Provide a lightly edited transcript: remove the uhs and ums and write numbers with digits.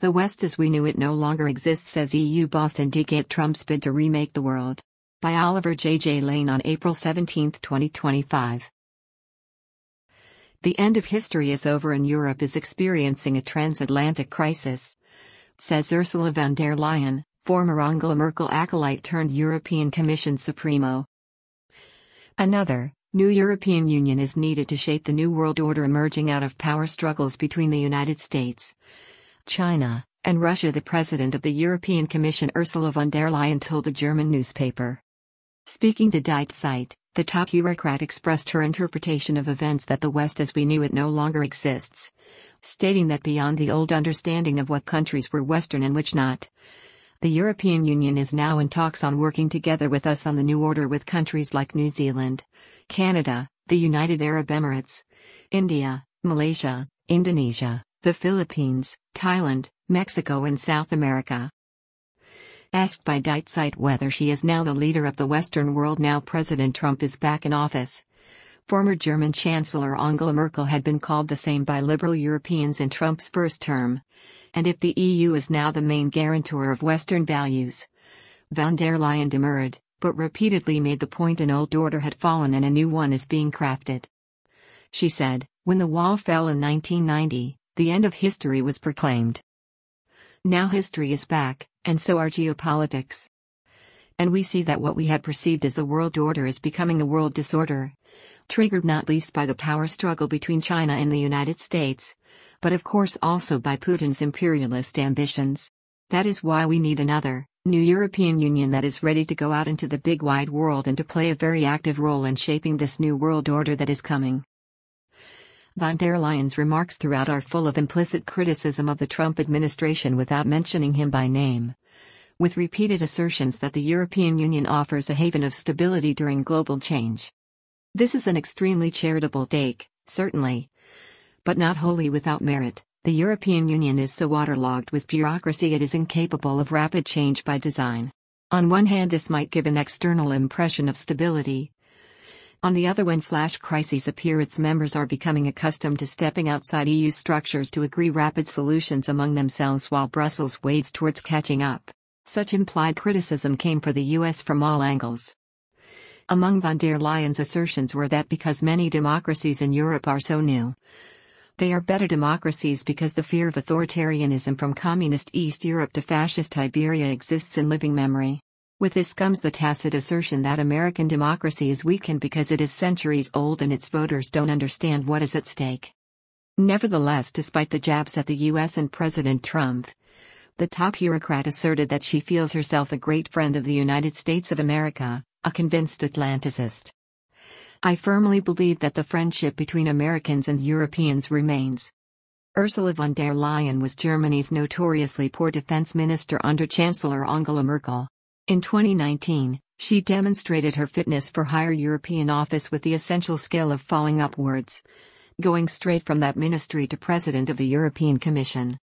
The West as we knew it no longer exists, says EU boss indicate Trump's bid to remake the world. By Oliver J. Lane on April 17, 2025. The end of history is over and Europe is experiencing a transatlantic crisis, says Ursula von der Leyen, former Angela Merkel acolyte turned European Commission Supremo. Another new European Union is needed to shape the new world order emerging out of power struggles between the United States, China, and Russia. The president of the European Commission Ursula von der Leyen told a German newspaper. Speaking to Die Zeit, the top bureaucrat expressed her interpretation of events that the West as we knew it no longer exists, stating that beyond the old understanding of what countries were Western and which not, the European Union is now in talks on working together with us on the new order with countries like New Zealand, Canada, the United Arab Emirates, India, Malaysia, Indonesia, the Philippines, Thailand, Mexico and South America. Asked by Die Zeit whether she is now the leader of the Western world now President Trump is back in office, former German Chancellor Angela Merkel had been called the same by liberal Europeans in Trump's first term, and if the EU is now the main guarantor of Western values. Von der Leyen demurred, but repeatedly made the point an old order had fallen and a new one is being crafted. She said, when the wall fell in 1990, the end of history was proclaimed. Now history is back, and so are geopolitics. And we see that what we had perceived as a world order is becoming a world disorder, triggered not least by the power struggle between China and the United States, but of course also by Putin's imperialist ambitions. That is why we need another, new European Union that is ready to go out into the big wide world and to play a very active role in shaping this new world order that is coming. Von der Leyen's remarks throughout are full of implicit criticism of the Trump administration without mentioning him by name, with repeated assertions that the European Union offers a haven of stability during global change. This is an extremely charitable take, certainly, but not wholly without merit. The European Union is so waterlogged with bureaucracy it is incapable of rapid change by design. On one hand, this might give an external impression of stability. On the other, when flash crises appear, its members are becoming accustomed to stepping outside EU structures to agree rapid solutions among themselves while Brussels wades towards catching up. Such implied criticism came for the US from all angles. Among von der Leyen's assertions were that because many democracies in Europe are so new, they are better democracies because the fear of authoritarianism from communist East Europe to fascist Iberia exists in living memory. With this comes the tacit assertion that American democracy is weakened because it is centuries old and its voters don't understand what is at stake. Nevertheless, despite the jabs at the US and President Trump, the top bureaucrat asserted that she feels herself a great friend of the United States of America, a convinced Atlanticist. I firmly believe that the friendship between Americans and Europeans remains. Ursula von der Leyen was Germany's notoriously poor defense minister under Chancellor Angela Merkel. In 2019, she demonstrated her fitness for higher European office with the essential skill of falling upwards, going straight from that ministry to President of the European Commission.